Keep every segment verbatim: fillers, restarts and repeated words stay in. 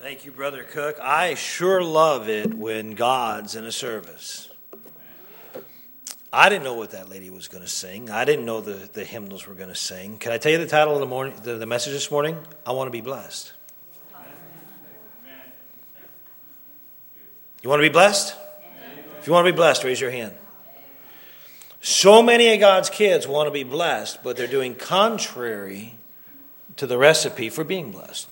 Thank you, Brother Cook. I sure love it when God's in a service. I didn't know what that lady was going to sing. I didn't know the, the hymnals were going to sing. Can I tell you the title of the morning, the, the message this morning? I want to be blessed. You want to be blessed? If you want to be blessed, raise your hand. So many of God's kids want to be blessed, but they're doing contrary to the recipe for being blessed.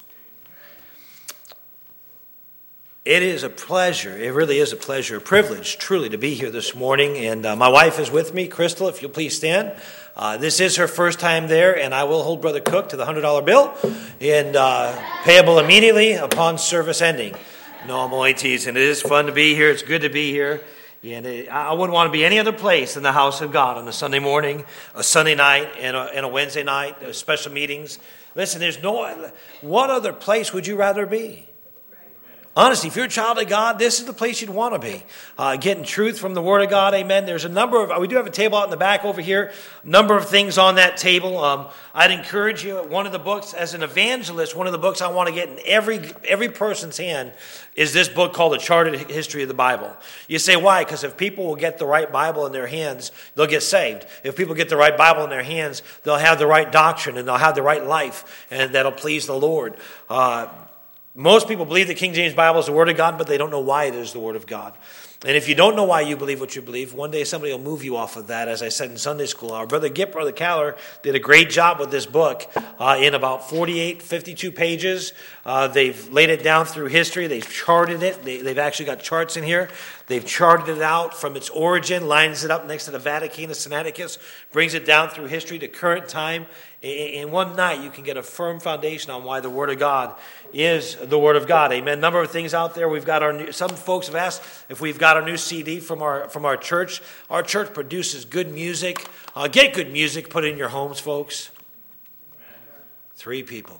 It is a pleasure, it really is a pleasure, a privilege, truly, to be here this morning. And uh, my wife is with me, Crystal, if you'll please stand. Uh, this is her first time there, and I will hold Brother Cook to the one hundred dollar bill, and uh, payable immediately upon service ending. No, I'm only teasing. It is fun to be here. It's good to be here. And it, I wouldn't want to be any other place than the house of God on a Sunday morning, a Sunday night, and a, and a Wednesday night, uh, special meetings. Listen, there's no, what other place would you rather be? Honestly, if you're a child of God, this is the place you'd want to be. Uh, getting truth from the Word of God, amen. There's a number of, we do have a table out in the back over here, a number of things on that table. Um, I'd encourage you, one of the books, as an evangelist, one of the books I want to get in every every person's hand is this book called The Charted History of the Bible. You say, why? Because if people will get the right Bible in their hands, they'll get saved. If people get the right Bible in their hands, they'll have the right doctrine and they'll have the right life, and that'll please the Lord. Uh Most people believe the King James Bible is the Word of God, but they don't know why it is the Word of God. And if you don't know why you believe what you believe, one day somebody will move you off of that, as I said in Sunday school. Our Brother Gipp, Brother Caller, did a great job with this book uh, in about forty-eight, fifty-two pages. Uh, they've laid it down through history. They've charted it. They, they've actually got charts in here. They've charted it out from its origin, lines it up next to the Vatican, the Sinaiticus, brings it down through history to current time. In one night, you can get a firm foundation on why the Word of God is the Word of God. Amen. Number of things out there. We've got our new, some folks have asked if we've got our new C D from our from our church. Our church produces good music. Uh, get good music. Put it in your homes, folks. Three people.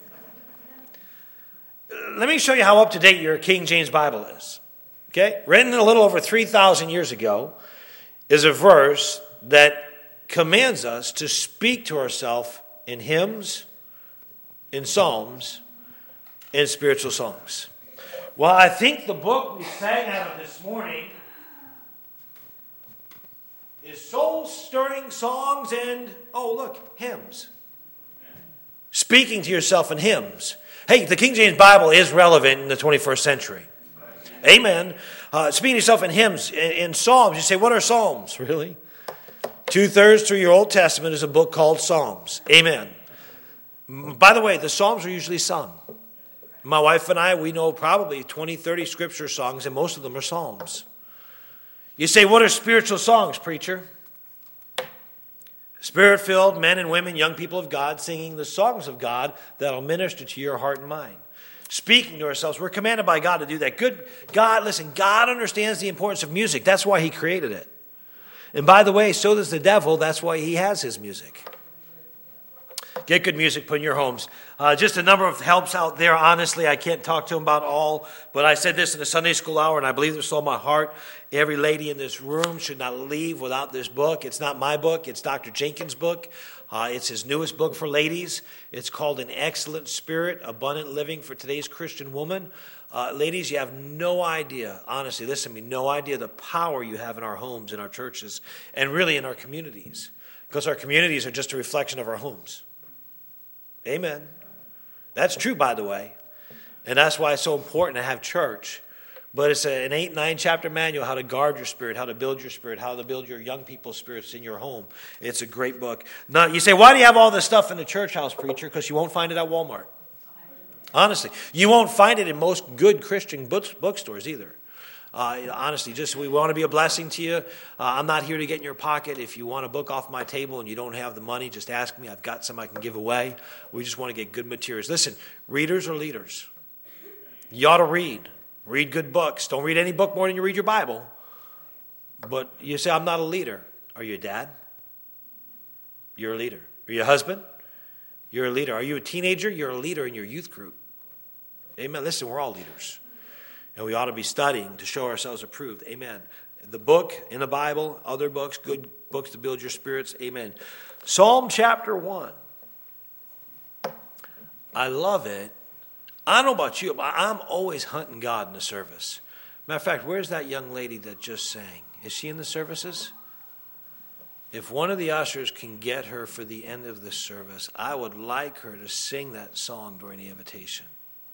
Let me show you how up to date your King James Bible is. Okay, written a little over three thousand years ago is a verse that commands us to speak to ourselves in hymns, in psalms, in spiritual songs. Well, I think the book we sang out of this morning is soul-stirring songs and, oh, look, hymns. Speaking to yourself in hymns. Hey, the King James Bible is relevant in the twenty-first century. Amen. Uh, speaking to yourself in hymns, in, in psalms. You say, what are psalms? Really? Two-thirds through your Old Testament is a book called Psalms. Amen. By the way, the Psalms are usually sung. My wife and I, we know probably twenty, thirty scripture songs, and most of them are Psalms. You say, what are spiritual songs, preacher? Spirit-filled men and women, young people of God, singing the songs of God that'll minister to your heart and mind. Speaking to ourselves. We're commanded by God to do that. Good God, listen, God understands the importance of music. That's why he created it. And by the way, so does the devil. That's why he has his music. Get good music, put in your homes. Uh, just a number of helps out there. Honestly, I can't talk to them about all. But I said this in the Sunday school hour, and I believe this with all my heart. Every lady in this room should not leave without this book. It's not my book. It's Doctor Jenkins' book. Uh, it's his newest book for ladies. It's called An Excellent Spirit, Abundant Living for Today's Christian Woman. Uh, ladies, you have no idea, honestly, listen to me, no idea the power you have in our homes, in our churches, and really in our communities. Because our communities are just a reflection of our homes. Amen. That's true, by the way. And that's why it's so important to have church. But it's a, an eight, nine chapter manual, how to guard your spirit, how to build your spirit, how to build your young people's spirits in your home. It's a great book. Now, you say, why do you have all this stuff in the church house, preacher? Because you won't find it at Walmart. Honestly, you won't find it in most good Christian book, bookstores either. Uh, honestly, just we want to be a blessing to you. Uh, I'm not here to get in your pocket. If you want a book off my table and you don't have the money, just ask me. I've got some I can give away. We just want to get good materials. Listen, readers are leaders. You ought to read. Read good books. Don't read any book more than you read your Bible. But you say, I'm not a leader. Are you a dad? You're a leader. Are you a husband? You're a leader. Are you a teenager? You're a leader in your youth group. Amen. Listen, we're all leaders. And we ought to be studying to show ourselves approved. Amen. The book in the Bible, other books, good books to build your spirits. Amen. Psalm chapter one. I love it I don't know about you, but I'm always hunting God in the service. Matter of fact, where's that young lady that just sang? Is she in the services? If one of the ushers can get her for the end of the service, I would like her to sing that song during the invitation.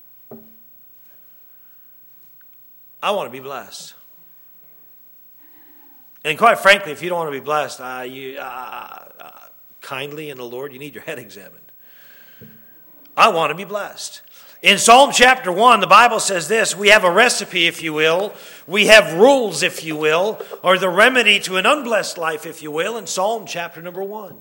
I want to be blessed. And quite frankly, if you don't want to be blessed, uh, you uh, uh, kindly in the Lord, you need your head examined. I want to be blessed. In Psalm chapter one, the Bible says this, we have a recipe, if you will. We have rules, if you will, or the remedy to an unblessed life, if you will, in Psalm chapter number one.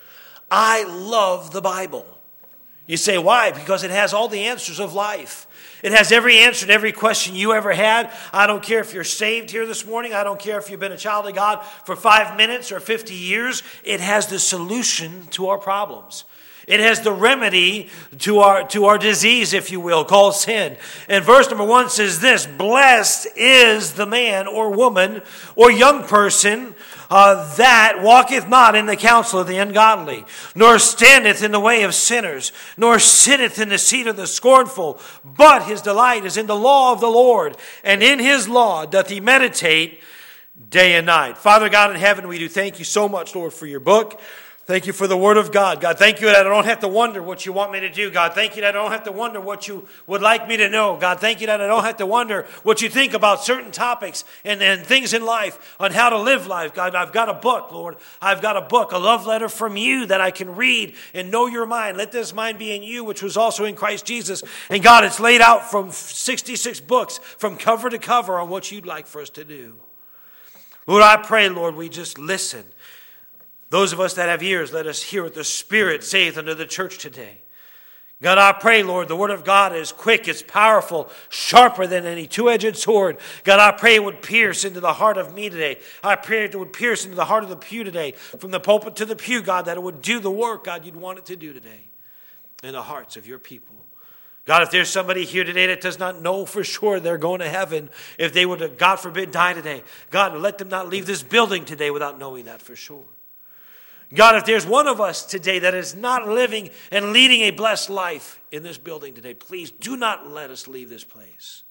I love the Bible. You say, why? Because it has all the answers of life. It has every answer to every question you ever had. I don't care if you're saved here this morning. I don't care if you've been a child of God for five minutes or fifty years. It has the solution to our problems. It has the remedy to our to our disease, if you will, called sin. And verse number one says this, blessed is the man or woman or young person uh, that walketh not in the counsel of the ungodly, nor standeth in the way of sinners, nor sitteth in the seat of the scornful, but his delight is in the law of the Lord, and in his law doth he meditate day and night. Father God in heaven, we do thank you so much, Lord, for your book. Thank you for the word of God. God, thank you that I don't have to wonder what you want me to do. God, thank you that I don't have to wonder what you would like me to know. God, thank you that I don't have to wonder what you think about certain topics and, and things in life on how to live life. God, I've got a book, Lord. I've got a book, a love letter from you that I can read and know your mind. Let this mind be in you, which was also in Christ Jesus. And God, it's laid out from sixty-six books from cover to cover on what you'd like for us to do. Lord, I pray, Lord, we just listen. Those of us that have ears, let us hear what the Spirit saith unto the church today. God, I pray, Lord, the word of God is quick, it's powerful, sharper than any two-edged sword. God, I pray it would pierce into the heart of me today. I pray it would pierce into the heart of the pew today. From the pulpit to the pew, God, that it would do the work, God, you'd want it to do today in the hearts of your people. God, if there's somebody here today that does not know for sure they're going to heaven, if they would, God forbid, die today, God, let them not leave this building today without knowing that for sure. God, if there's one of us today that is not living and leading a blessed life in this building today, please do not let us leave this place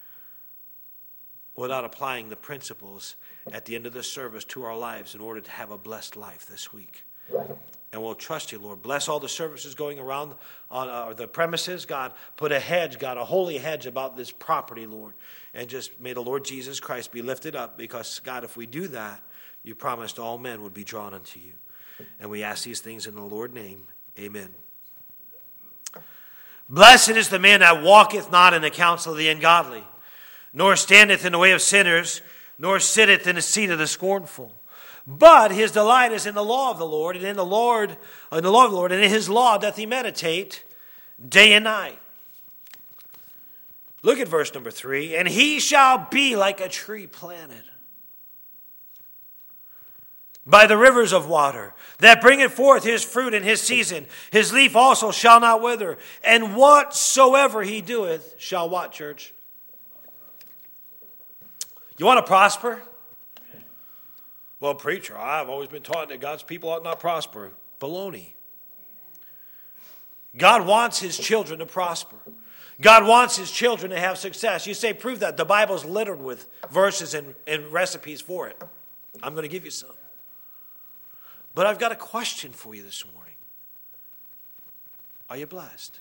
without applying the principles at the end of the service to our lives in order to have a blessed life this week. And we'll trust you, Lord. Bless all the services going around on uh, the premises. God, put a hedge, God, a holy hedge about this property, Lord. And just may the Lord Jesus Christ be lifted up because, God, if we do that, you promised all men would be drawn unto you. And we ask these things in the Lord's name. Amen. Blessed is the man that walketh not in the counsel of the ungodly, nor standeth in the way of sinners, nor sitteth in the seat of the scornful. But his delight is in the law of the Lord, and in the Lord, in the law of the Lord, and in his law doth he meditate day and night. Look at verse number three. And he shall be like a tree planted by the rivers of water, that bringeth forth his fruit in his season. His leaf also shall not wither. And whatsoever he doeth shall what, church? You want to prosper? Well, preacher, I've always been taught that God's people ought not prosper. Baloney. God wants his children to prosper. God wants his children to have success. You say, prove that. The Bible's littered with verses and, and recipes for it. I'm going to give you some. But I've got a question for you this morning. Are you blessed?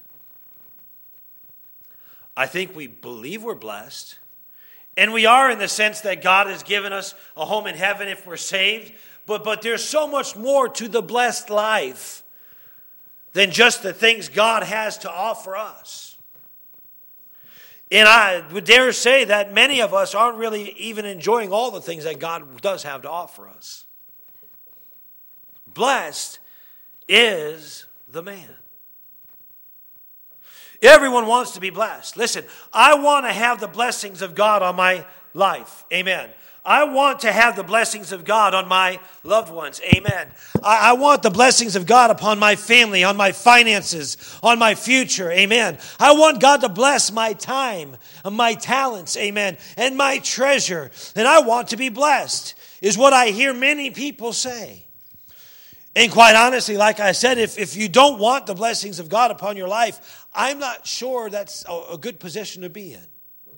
I think we believe we're blessed. And we are in the sense that God has given us a home in heaven if we're saved. But, but there's so much more to the blessed life than just the things God has to offer us. And I would dare say that many of us aren't really even enjoying all the things that God does have to offer us. Blessed is the man. Everyone wants to be blessed. Listen, I want to have the blessings of God on my life. Amen. I want to have the blessings of God on my loved ones. Amen. I, I want the blessings of God upon my family, on my finances, on my future. Amen. I want God to bless my time, my talents. Amen. And my treasure. And I want to be blessed, is what I hear many people say. And quite honestly, like I said, if, if you don't want the blessings of God upon your life, I'm not sure that's a, a good position to be in.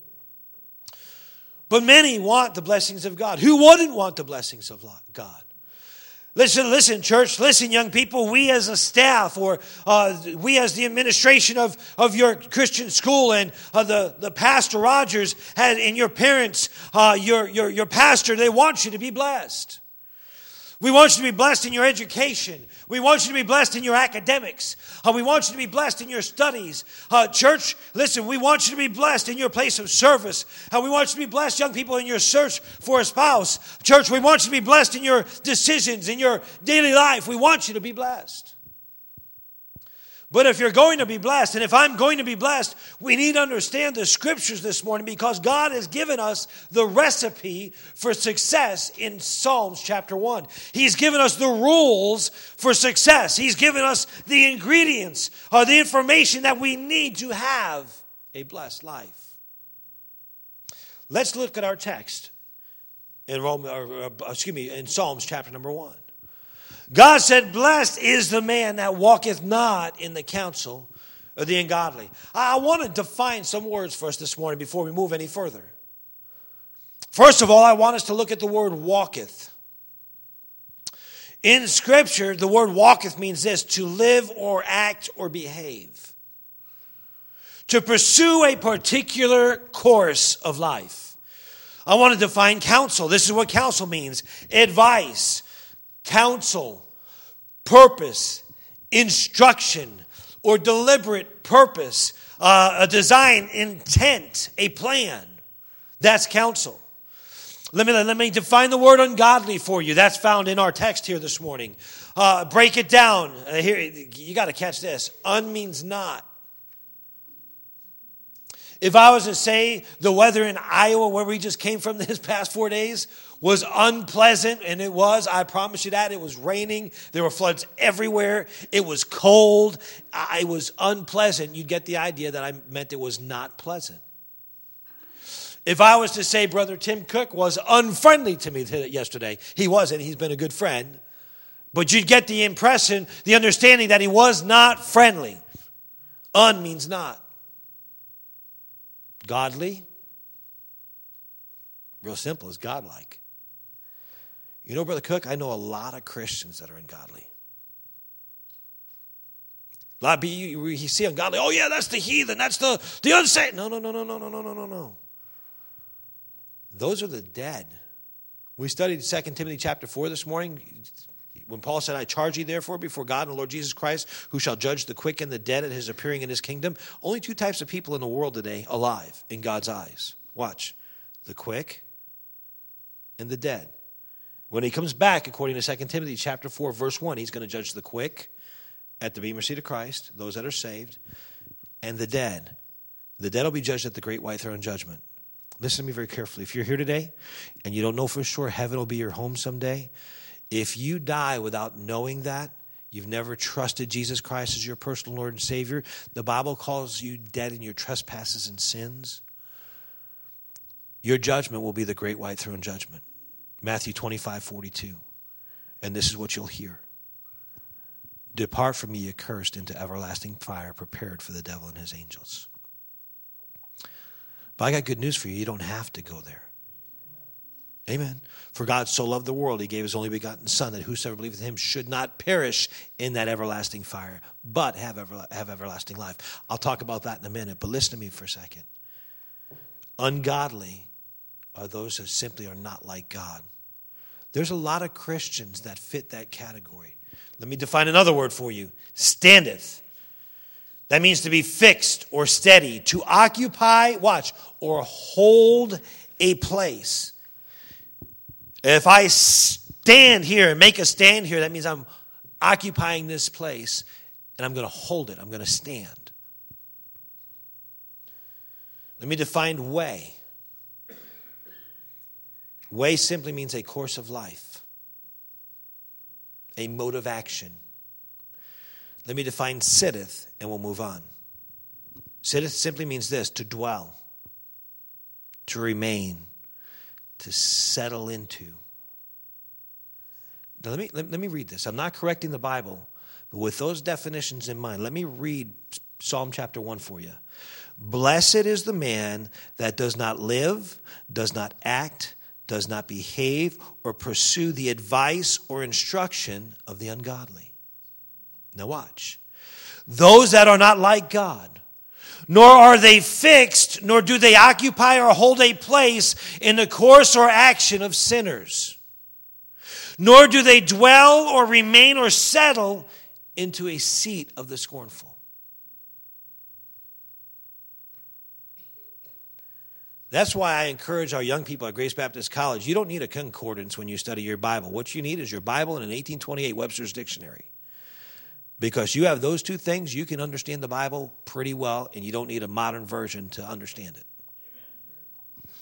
But many want the blessings of God. Who wouldn't want the blessings of God? Listen, listen, church, listen, young people, we as a staff or uh, we as the administration of, of your Christian school and uh, the, the Pastor Rogers had, and your parents, uh, your, your, your pastor, they want you to be blessed. We want you to be blessed in your education. We want you to be blessed in your academics. Uh, we want you to be blessed in your studies. Uh, church, listen, we want you to be blessed in your place of service. Uh, we want you to be blessed, young people, in your search for a spouse. Church, we want you to be blessed in your decisions, in your daily life. We want you to be blessed. But if you're going to be blessed, and if I'm going to be blessed, we need to understand the scriptures this morning because God has given us the recipe for success in Psalms chapter one. He's given us the rules for success. He's given us the ingredients, or the information that we need to have a blessed life. Let's look at our text in Rome, or, or, excuse me, in Psalms chapter number one. God said, blessed is the man that walketh not in the counsel of the ungodly. I want to define some words for us this morning before we move any further. First of all, I want us to look at the word walketh. In Scripture, the word walketh means this: to live or act or behave. To pursue a particular course of life. I want to define counsel. This is what counsel means: advice, counsel, purpose, instruction, or deliberate purpose, uh, a design, intent, a plan. That's counsel. Let me, let me define the word ungodly for you. That's found in our text here this morning. Uh, break it down. Uh, here, you got to catch this. Un means not. If I was to say the weather in Iowa, where we just came from this past four days, was unpleasant, and it was, I promise you that. It was raining. There were floods everywhere. It was cold. It was unpleasant. You'd get the idea that I meant it was not pleasant. If I was to say Brother Tim Cook was unfriendly to me yesterday, he wasn't. He's been a good friend. But you'd get the impression, the understanding that he was not friendly. Un means not. Godly, real simple, is godlike. You know, Brother Cook, I know a lot of Christians that are ungodly. A lot of people, you, you see ungodly, oh yeah, that's the heathen, that's the, the unsaved. No, no, no, no, no, no, no, no, no, no. Those are the dead. We studied Second Timothy chapter four this morning. When Paul said, I charge you therefore before God and the Lord Jesus Christ, who shall judge the quick and the dead at his appearing in his kingdom. Only two types of people in the world today alive in God's eyes. Watch. The quick and the dead. When he comes back, according to Second Timothy chapter four, verse one, he's going to judge the quick at the bema seat of Christ, those that are saved, and the dead. The dead will be judged at the great white throne judgment. Listen to me very carefully. If you're here today and you don't know for sure heaven will be your home someday, if you die without knowing that, you've never trusted Jesus Christ as your personal Lord and Savior, the Bible calls you dead in your trespasses and sins, your judgment will be the great white throne judgment. Matthew twenty-five forty-two. And this is what you'll hear. Depart from me, accursed, into everlasting fire prepared for the devil and his angels. But I got good news for you. You don't have to go there. Amen. For God so loved the world, he gave his only begotten Son, that whosoever believeth in him should not perish in that everlasting fire, but have, ever, have everlasting life. I'll talk about that in a minute, but listen to me for a second. Ungodly are those who simply are not like God. There's a lot of Christians that fit that category. Let me define another word for you. Standeth. That means to be fixed or steady, to occupy, watch, or hold a place. If I stand here and make a stand here, that means I'm occupying this place and I'm going to hold it. I'm going to stand. Let me define way. Way simply means a course of life, a mode of action. Let me define sitteth and we'll move on. Sitteth simply means this: to dwell, to remain, to settle into. Now let me, let, let me read this. I'm not correcting the Bible, but with those definitions in mind, let me read Psalm chapter one for you. Blessed is the man that does not live, does not act, does not behave, or pursue the advice or instruction of the ungodly. Now watch. Those that are not like God, nor are they fixed, nor do they occupy or hold a place in the course or action of sinners, nor do they dwell or remain or settle into a seat of the scornful. That's why I encourage our young people at Grace Baptist College, you don't need a concordance when you study your Bible. What you need is your Bible and an eighteen twenty-eight Webster's Dictionary. Because you have those two things, you can understand the Bible pretty well, and you don't need a modern version to understand it. Amen.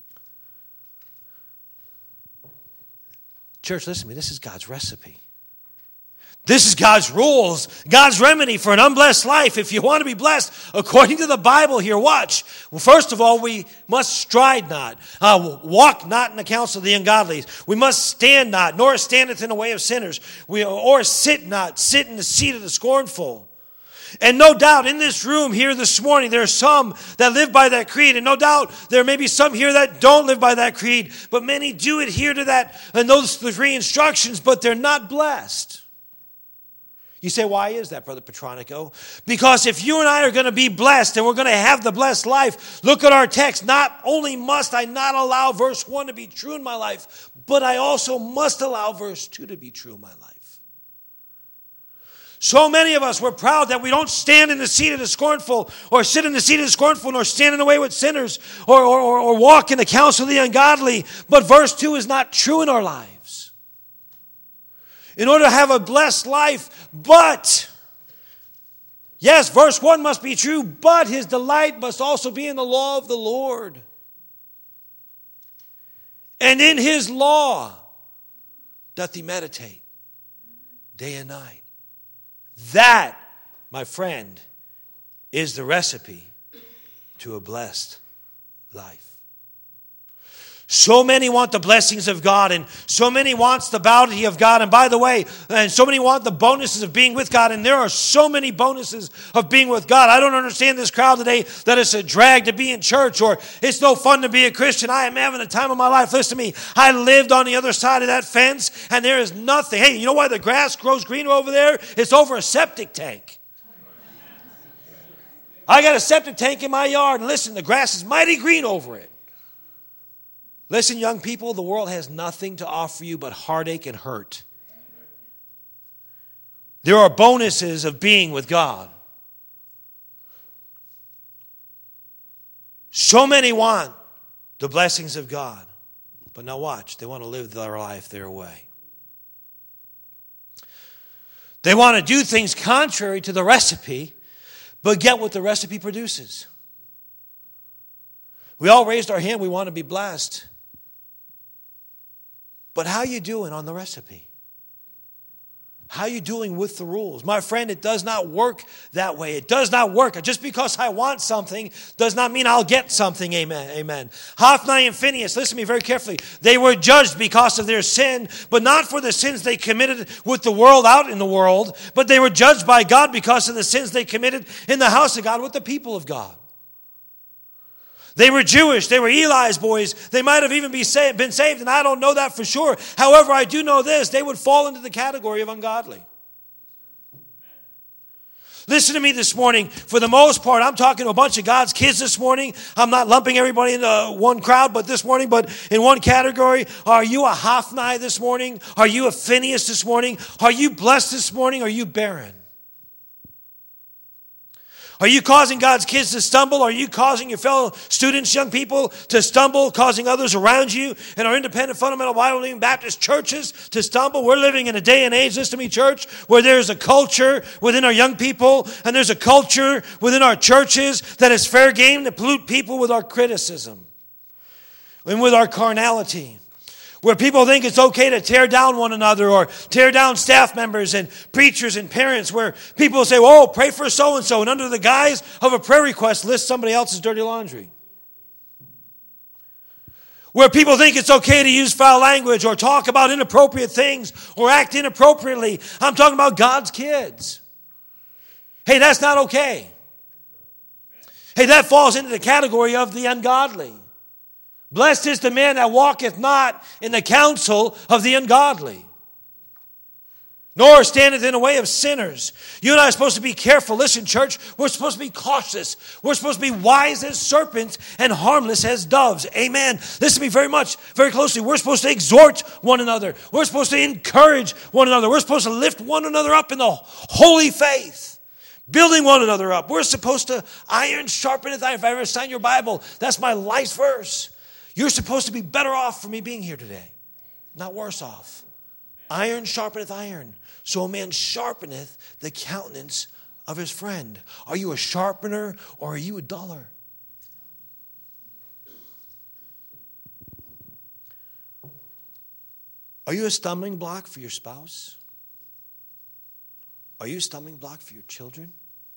Church, listen to me. This is God's recipe. This is God's rules, God's remedy for an unblessed life. If you want to be blessed, according to the Bible here, watch. Well, first of all, we must stride not, uh, walk not in the counsel of the ungodly. We must stand not, nor standeth in the way of sinners. We, or sit not, sit in the seat of the scornful. And no doubt in this room here this morning, there are some that live by that creed. And no doubt there may be some here that don't live by that creed. But many do adhere to that and those three instructions, but they're not blessed. You say, why is that, Brother Petronico? Because if you and I are going to be blessed and we're going to have the blessed life, look at our text. Not only must I not allow verse one to be true in my life, but I also must allow verse two to be true in my life. So many of us, we're proud that we don't stand in the seat of the scornful or sit in the seat of the scornful nor stand in the way with sinners or, or, or, or walk in the counsel of the ungodly. But verse two is not true in our lives. In order to have a blessed life, but, yes, verse one must be true, but his delight must also be in the law of the Lord. And in his law doth he meditate day and night. That, my friend, is the recipe to a blessed life. So many want the blessings of God, and so many wants the bounty of God. And by the way, and so many want the bonuses of being with God, and there are so many bonuses of being with God. I don't understand this crowd today that it's a drag to be in church or it's no fun to be a Christian. I am having the time of my life. Listen to me. I lived on the other side of that fence, and there is nothing. Hey, you know why the grass grows green over there? It's over a septic tank. I got a septic tank in my yard, and listen, the grass is mighty green over it. Listen, young people, the world has nothing to offer you but heartache and hurt. There are bonuses of being with God. So many want the blessings of God. But now watch, they want to live their life their way. They want to do things contrary to the recipe, but get what the recipe produces. We all raised our hand, we want to be blessed. But how are you doing on the recipe? How are you doing with the rules? My friend, it does not work that way. It does not work. Just because I want something does not mean I'll get something. Amen. Amen. Hophni and Phinehas, listen to me very carefully. They were judged because of their sin, but not for the sins they committed with the world out in the world, but they were judged by God because of the sins they committed in the house of God with the people of God. They were Jewish. They were Eli's boys. They might have even been saved, and I don't know that for sure. However, I do know this. They would fall into the category of ungodly. Listen to me this morning. For the most part, I'm talking to a bunch of God's kids this morning. I'm not lumping everybody into one crowd, but this morning, but in one category. Are you a Hophni this morning? Are you a Phinehas this morning? Are you blessed this morning? Are you barren? Are you causing God's kids to stumble? Are you causing your fellow students, young people, to stumble, causing others around you in our independent, fundamental, Bible-believing Baptist churches to stumble? We're living in a day and age, listen to me, church, where there's a culture within our young people, and there's a culture within our churches that is fair game to pollute people with our criticism and with our carnality. Where people think it's okay to tear down one another or tear down staff members and preachers and parents. Where people say, oh, pray for so-and-so. And under the guise of a prayer request, list somebody else's dirty laundry. where people think it's okay to use foul language or talk about inappropriate things or act inappropriately. I'm talking about God's kids. Hey, that's not okay. Hey, that falls into the category of the ungodly. Blessed is the man that walketh not in the counsel of the ungodly, nor standeth in the way of sinners. You and I are supposed to be careful. Listen, church, we're supposed to be cautious. We're supposed to be wise as serpents and harmless as doves. Amen. Listen to me very much, very closely. We're supposed to exhort one another. We're supposed to encourage one another. We're supposed to lift one another up in the holy faith, building one another up. We're supposed to iron sharpeneth iron. If I ever sign your Bible, that's my life verse. You're supposed to be better off for me being here today, not worse off. Iron sharpeneth iron. So a man sharpeneth the countenance of his friend. Are you a sharpener or are you a duller? Are you a stumbling block for your spouse? Are you a stumbling block for your children?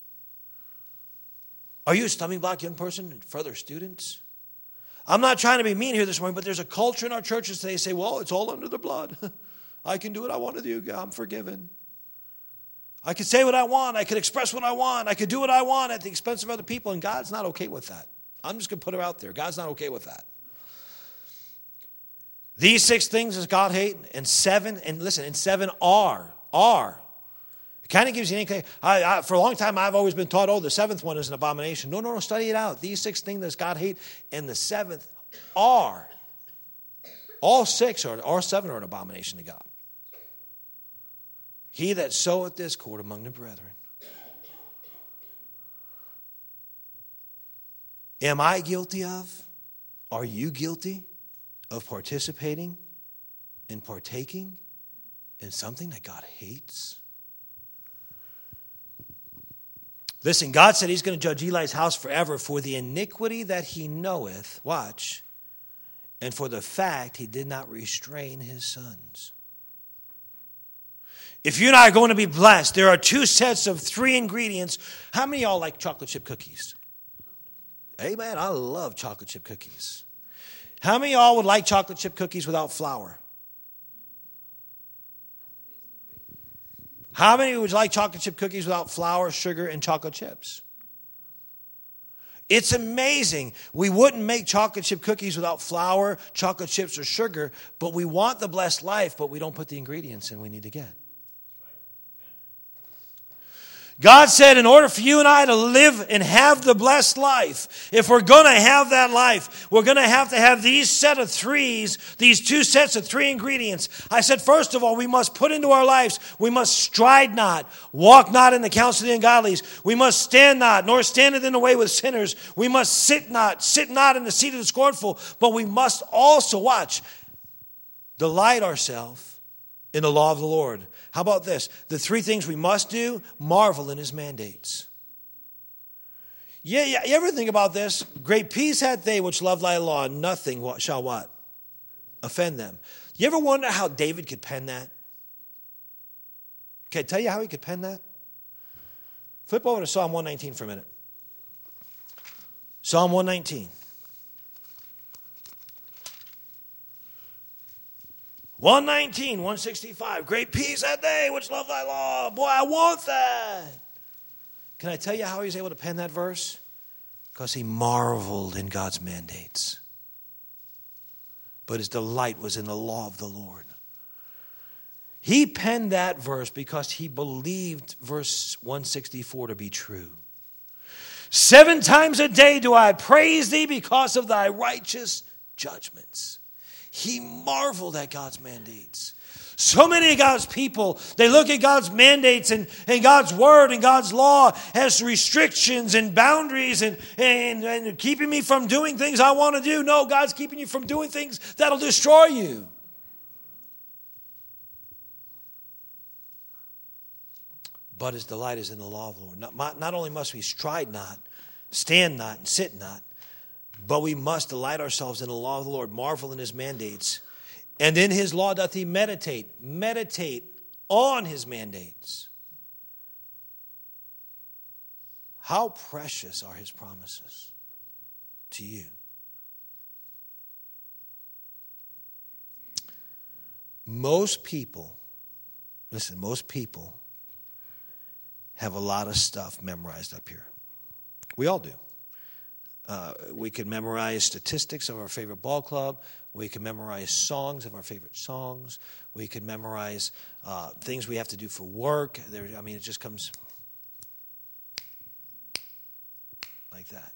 Are you a stumbling block, young person, for other students? I'm not trying to be mean here this morning, but there's a culture in our churches today say, well, it's all under the blood. I can do what I want to do. I'm forgiven. I can say what I want. I can express what I want. I can do what I want at the expense of other people, and God's not okay with that. I'm just going to put it out there. God's not okay with that. These six things does God hate, and seven, and listen, and seven are, are. It kind of gives you an inkling. I, I, for a long time, I've always been taught, oh, the seventh one is an abomination. No, no, no, study it out. These six things does God hate, and the seventh are. All six are, or seven are an abomination to God. He that soweth discord among the brethren. Am I guilty of? Are you guilty of participating and partaking in something that God hates? Listen, God said he's going to judge Eli's house forever for the iniquity that he knoweth. Watch. And for the fact he did not restrain his sons. If you and I are going to be blessed, there are two sets of three ingredients. How many of y'all like chocolate chip cookies? Amen. I love chocolate chip cookies. How many of y'all would like chocolate chip cookies without flour? How many would like chocolate chip cookies without flour, sugar, and chocolate chips? It's amazing. We wouldn't make chocolate chip cookies without flour, chocolate chips, or sugar, but we want the blessed life, but we don't put the ingredients in we need to get. God said in order for you and I to live and have the blessed life, if we're going to have that life, we're going to have to have these set of threes, these two sets of three ingredients. I said, first of all, we must put into our lives, we must stride not, walk not in the counsel of the ungodly. We must stand not, nor standeth in the way with sinners. We must sit not, sit not in the seat of the scornful. But we must also, watch, delight ourselves in the law of the Lord. How about this? The three things we must do, marvel in his mandates. Yeah, yeah. You ever think about this? Great peace hath they which love thy law, and nothing shall what? Offend them. You ever wonder how David could pen that? Can I tell you how he could pen that? Flip over to Psalm one nineteen for a minute. Psalm one nineteen. one nineteen, one sixty-five. Great peace hath they which love thy law. Boy, I want that. Can I tell you how he was able to pen that verse? Because he marveled in God's mandates. But his delight was in the law of the Lord. He penned that verse because he believed verse one sixty-four to be true. Seven times a day do I praise thee because of thy righteous judgments. He marveled at God's mandates. So many of God's people, they look at God's mandates and, and God's word and God's law as restrictions and boundaries and, and, and keeping me from doing things I want to do. No, God's keeping you from doing things that'll destroy you. But his delight is in the law of the Lord. Not, not only must we stride not, stand not, and sit not, but we must delight ourselves in the law of the Lord, marvel in his mandates. And in his law doth he meditate. Meditate on his mandates. How precious are his promises to you. Most people, listen, most people have a lot of stuff memorized up here. We all do. Uh, we can memorize statistics of our favorite ball club. We can memorize songs of our favorite songs. We can memorize uh, things we have to do for work. There, I mean, it just comes like that.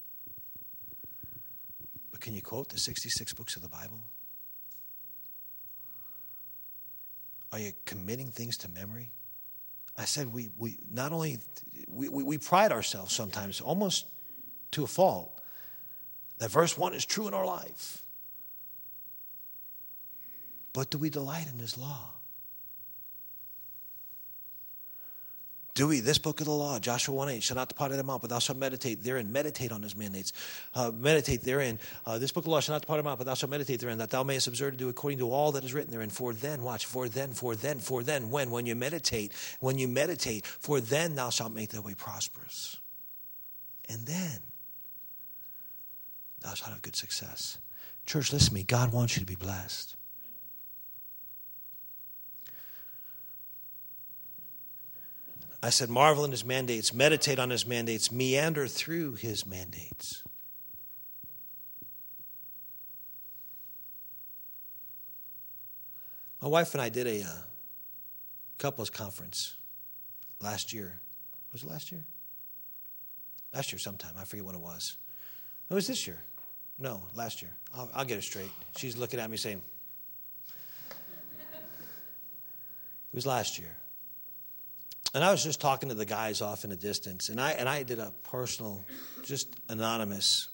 But can you quote the sixty-six books of the Bible? Are you committing things to memory? I said we we not only we, we, we pride ourselves sometimes, almost to a fault, that verse one is true in our life. But do we delight in his law? Do we? This book of the law, Joshua one eight, shall not depart out of the mouth, but thou shalt meditate therein. Meditate on his mandates. Uh, meditate therein. Uh, this book of the law shall not depart out of the mouth, but thou shalt meditate therein, that thou mayest observe to do according to all that is written therein. For then, watch, for then, for then, for then, when? When you meditate, when you meditate, for then thou shalt make thy way prosperous. And then thou shalt have good success. Church, listen to me. God wants you to be blessed. I said, marvel in his mandates, meditate on his mandates, meander through his mandates. My wife and I did a uh, couples conference last year. Was it last year? Last year sometime. I forget when it was. It was this year. No, last year. I'll, I'll get it straight. She's looking at me saying, it was last year. And I was just talking to the guys off in the distance, and I and I did a personal, just anonymous.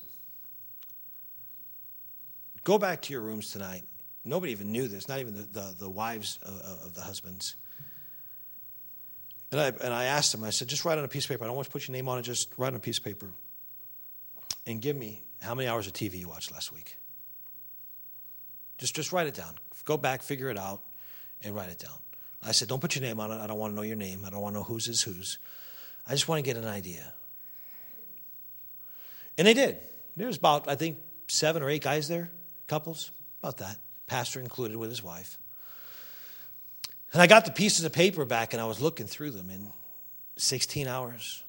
Go back to your rooms tonight. Nobody even knew this, not even the, the, the wives of, of the husbands. And I and I asked them, I said, just write on a piece of paper. I don't want you to put your name on it, just write on a piece of paper. And give me how many hours of T V you watched last week. Just, just write it down. Go back, figure it out, and write it down. I said, don't put your name on it. I don't want to know your name. I don't want to know whose is whose. I just want to get an idea. And they did. There was about, I think, seven or eight guys there, couples, about that. Pastor included with his wife. And I got the pieces of paper back, and I was looking through them in sixteen hours,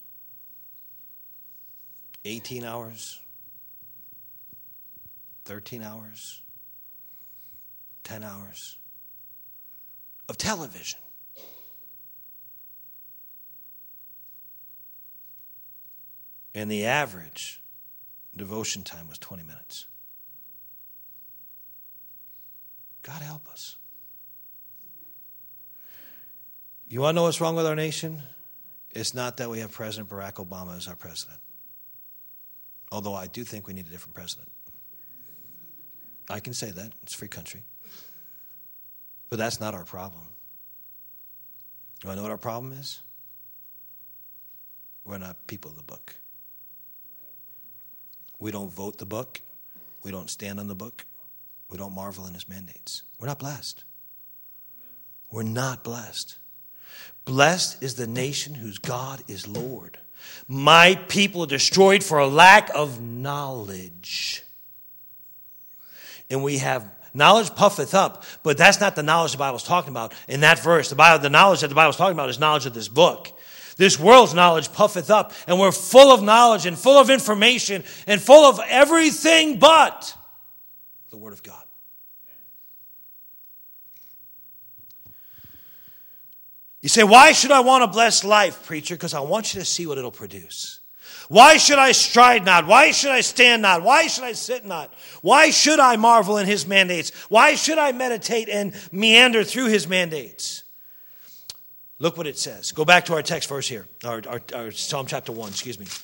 eighteen hours, thirteen hours, ten hours. Of television. And the average devotion time was twenty minutes. God help us. You want to know what's wrong with our nation? It's not that we have President Barack Obama as our president. Although I do think we need a different president. I can say that. It's a free country. But that's not our problem. You want to know what our problem is? We're not people of the book. We don't vote the book. We don't stand on the book. We don't marvel in his mandates. We're not blessed. We're not blessed. Blessed is the nation whose God is Lord. My people are destroyed for a lack of knowledge. And we have knowledge puffeth up, but that's not the knowledge the Bible's talking about. In that verse, the Bible, the knowledge that the Bible's talking about is knowledge of this book. This world's knowledge puffeth up, and we're full of knowledge and full of information and full of everything but the Word of God. You say, why should I want a blessed life, preacher? Because I want you to see what it'll produce. Why should I stride not? Why should I stand not? Why should I sit not? Why should I marvel in his mandates? Why should I meditate and meander through his mandates? Look what it says. Go back to our text verse here, our, our, our Psalm chapter one, excuse me.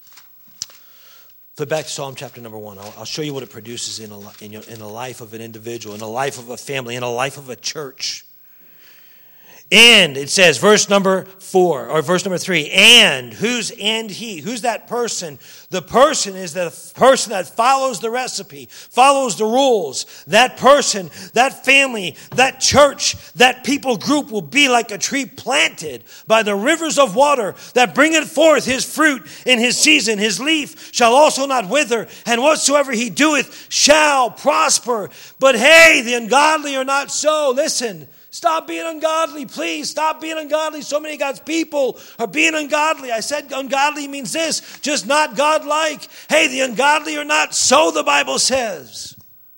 Flip back to Psalm chapter number one. I'll, I'll show you what it produces in a, in, your, in the life of an individual, in the life of a family, in the life of a church. And it says, verse number four, or verse number three, and, who's and he? Who's that person? The person is the person that follows the recipe, follows the rules. That person, that family, that church, that people group will be like a tree planted by the rivers of water that bringeth forth his fruit in his season. His leaf shall also not wither, and whatsoever he doeth shall prosper. But hey, the ungodly are not so. Listen. Stop being ungodly, please. Stop being ungodly. So many of God's people are being ungodly. I said ungodly means this, just not God-like. Hey, the ungodly are not so, the Bible says,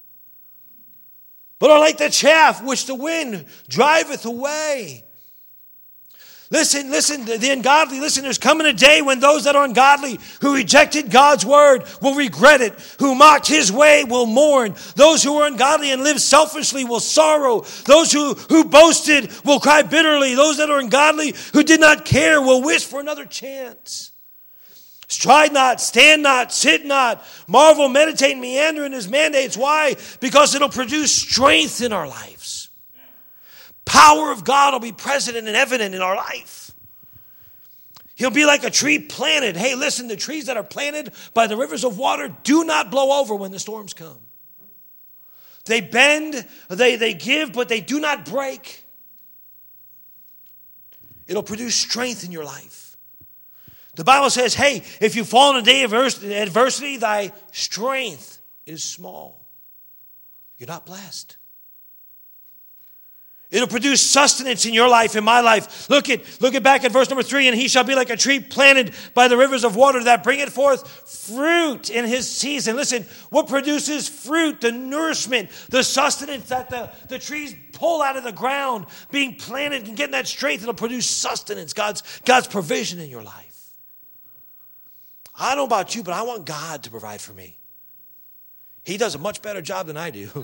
but are like the chaff which the wind driveth away. Listen, listen, the ungodly, listen, there's coming a day when those that are ungodly, who rejected God's word, will regret it. Who mocked his way will mourn. Those who are ungodly and live selfishly will sorrow. Those who, who boasted will cry bitterly. Those that are ungodly, who did not care, will wish for another chance. Stride not, stand not, sit not, marvel, meditate, meander in his mandates. Why? Because it'll produce strength in our lives. Power of God will be present and evident in our life. He'll be like a tree planted. Hey, listen, the trees that are planted by the rivers of water do not blow over when the storms come. They bend, they, they give, but they do not break. It'll produce strength in your life. The Bible says, hey, if you fall in a day of adversity, thy strength is small. You're not blessed. It'll produce sustenance in your life, in my life. Look at, look at back at verse number three. And he shall be like a tree planted by the rivers of water that bringeth forth fruit in his season. Listen, what produces fruit? The nourishment, the sustenance that the, the trees pull out of the ground, being planted and getting that strength, it'll produce sustenance, God's, God's provision in your life. I don't know about you, but I want God to provide for me. He does a much better job than I do.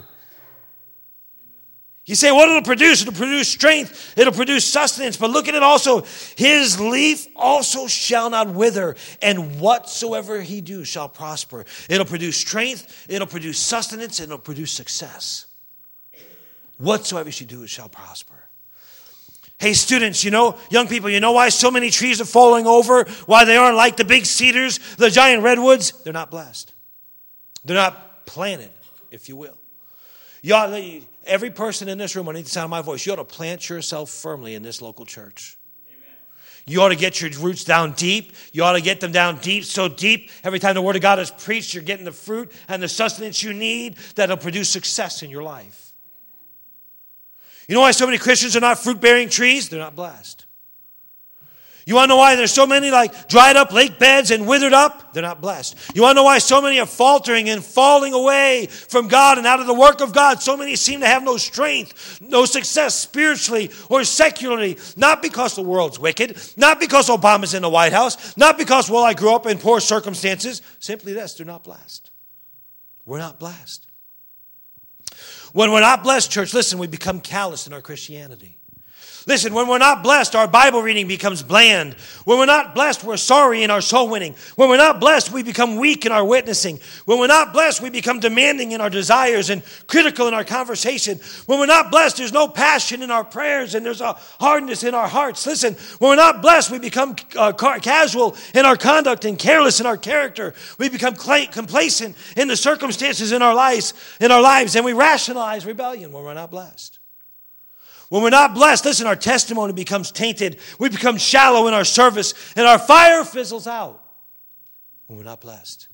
You say, what it'll produce? It'll produce strength. It'll produce sustenance. But look at it also. His leaf also shall not wither, and whatsoever he do shall prosper. It'll produce strength. It'll produce sustenance. And it'll produce success. Whatsoever she do, it shall prosper. Hey, students, you know, young people, you know why so many trees are falling over? Why they aren't like the big cedars, the giant redwoods? They're not blessed. They're not planted, if you will. You ought to, every person in this room, underneath the sound of my voice, you ought to plant yourself firmly in this local church. Amen. You ought to get your roots down deep. You ought to get them down deep, so deep. Every time the word of God is preached, you're getting the fruit and the sustenance you need that'll produce success in your life. You know why so many Christians are not fruit-bearing trees? They're not blessed. You want to know why there's so many like dried up lake beds and withered up? They're not blessed. You want to know why so many are faltering and falling away from God and out of the work of God? So many seem to have no strength, no success spiritually or secularly. Not because the world's wicked. Not because Obama's in the White House. Not because, well, I grew up in poor circumstances. Simply this, they're not blessed. We're not blessed. When we're not blessed, church, listen, we become callous in our Christianity. Listen, when we're not blessed, our Bible reading becomes bland. When we're not blessed, we're sorry in our soul winning. When we're not blessed, we become weak in our witnessing. When we're not blessed, we become demanding in our desires and critical in our conversation. When we're not blessed, there's no passion in our prayers and there's a hardness in our hearts. Listen, when we're not blessed, we become uh, casual in our conduct and careless in our character. We become cl- complacent in the circumstances in our lives, in our lives, and we rationalize rebellion when we're not blessed. When we're not blessed, listen, our testimony becomes tainted. We become shallow in our service, and our fire fizzles out when we're not blessed.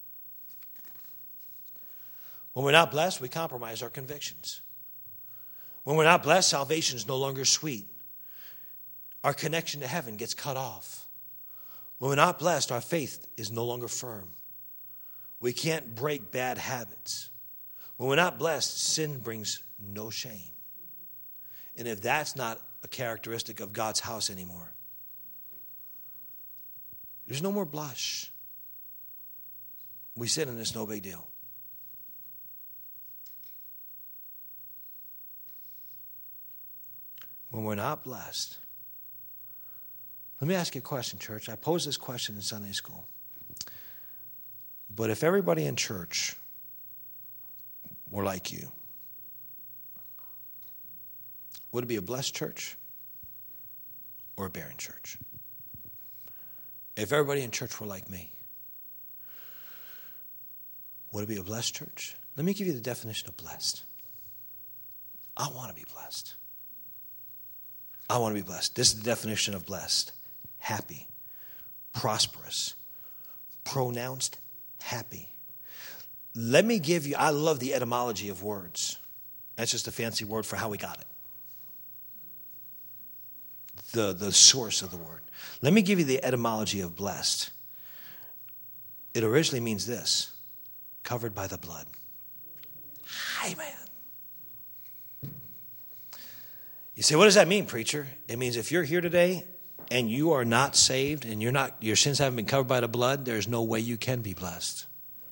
When we're not blessed, we compromise our convictions. When we're not blessed, salvation is no longer sweet. Our connection to heaven gets cut off. When we're not blessed, our faith is no longer firm. We can't break bad habits. When we're not blessed, sin brings no shame. And if that's not a characteristic of God's house anymore, there's no more blush. We sin and it's no big deal. When we're not blessed, let me ask you a question, church. I posed this question in Sunday school. But if everybody in church were like you, would it be a blessed church? or a barren church. If everybody in church were like me, would it be a blessed church? Let me give you the definition of blessed. I want to be blessed. I want to be blessed. This is the definition of blessed. Happy, prosperous, pronounced happy. Let me give you, I love the etymology of words. That's just a fancy word for how we got it. The, the source of the word. Let me give you the etymology of blessed. It originally means this: covered by the blood. Amen. You say, what does that mean, preacher? It means if you're here today and you are not saved and you're not, your sins haven't been covered by the blood, there's no way you can be blessed.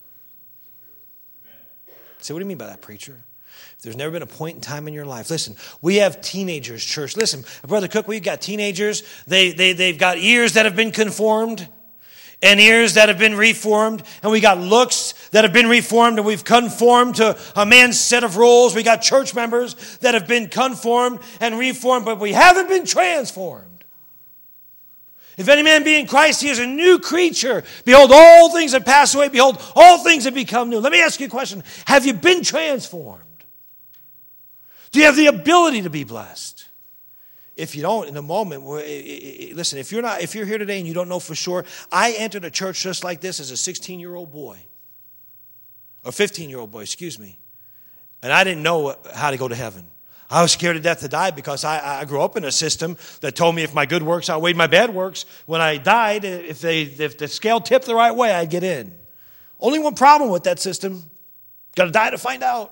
Say, what do you mean by that, preacher? If there's never been a point in time in your life. Listen, we have teenagers, church. Listen, Brother Cook, we've got teenagers. They, they, they've got ears that have been conformed and ears that have been reformed. And we got looks that have been reformed, and we've conformed to a man's set of rules. We got church members that have been conformed and reformed, but we haven't been transformed. If any man be in Christ, he is a new creature. Behold, all things have passed away. Behold, all things have become new. Let me ask you a question. Have you been transformed? Do you have the ability to be blessed? If you don't, in a moment, listen, if you're not, if you're here today and you don't know for sure, I entered a church just like this as a sixteen-year-old boy. Or fifteen-year-old boy, excuse me. And I didn't know how to go to heaven. I was scared to death to die because I, I grew up in a system that told me if my good works outweighed my bad works, when I died, if they if the scale tipped the right way, I'd get in. Only one problem with that system: got to die to find out.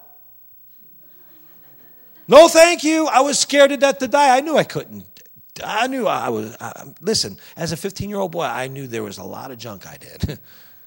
No, thank you. I was scared to death to die. I knew I couldn't. I knew I was. I, listen, as a fifteen-year-old boy, I knew there was a lot of junk I did.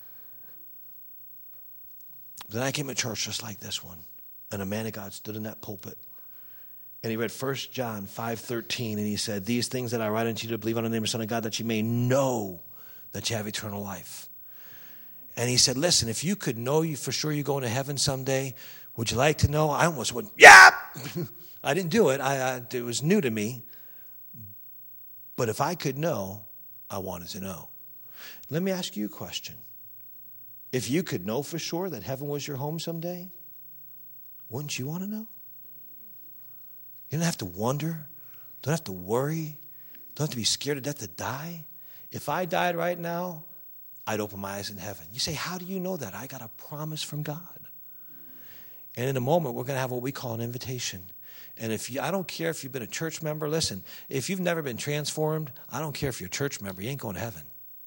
Then I came to church just like this one, and a man of God stood in that pulpit, and he read First John five thirteen, and he said, "These things that I write unto you to believe on the name of the Son of God, that you may know that you have eternal life." And he said, "Listen, if you could know you for sure you're going to heaven someday, would you like to know?" I almost went, "Yeah." I didn't do it. I, I, it was new to me. But if I could know, I wanted to know. Let me ask you a question. If you could know for sure that heaven was your home someday, wouldn't you want to know? You don't have to wonder. Don't have to worry. Don't have to be scared to death to die. If I died right now, I'd open my eyes in heaven. You say, how do you know that? I got a promise from God. And in a moment, we're going to have what we call an invitation. And if you, I don't care if you've been a church member. Listen, if you've never been transformed, I don't care if you're a church member. You ain't going to heaven.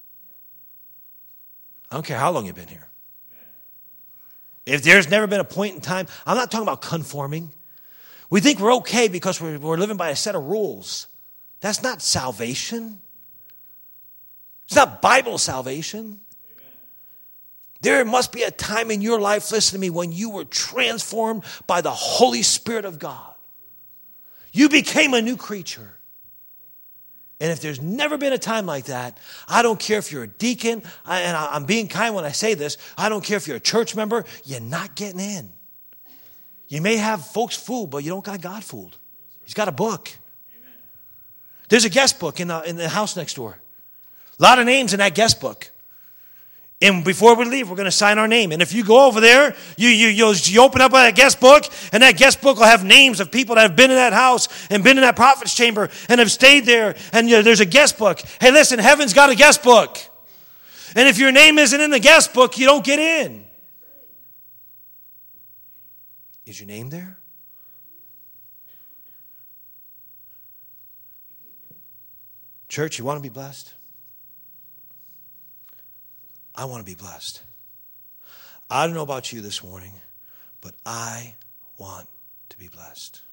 I don't care how long you've been here. If there's never been a point in time, I'm not talking about conforming. We think we're okay because we're, we're living by a set of rules. That's not salvation. It's not Bible salvation. Amen. There must be a time in your life, listen to me, when you were transformed by the Holy Spirit of God. You became a new creature. And if there's never been a time like that, I don't care if you're a deacon, and I'm being kind when I say this, I don't care if you're a church member, you're not getting in. You may have folks fooled, but you don't got God fooled. He's got a book. Amen. There's a guest book in the, in the house next door. A lot of names in that guest book. And before we leave, we're going to sign our name. And if you go over there, you, you, you'll, you open up a guest book, and that guest book will have names of people that have been in that house and been in that prophet's chamber and have stayed there. And you know, there's a guest book. Hey, listen, heaven's got a guest book. And if your name isn't in the guest book, you don't get in. Is your name there? Church, you want to be blessed? I want to be blessed. I don't know about you this morning, but I want to be blessed.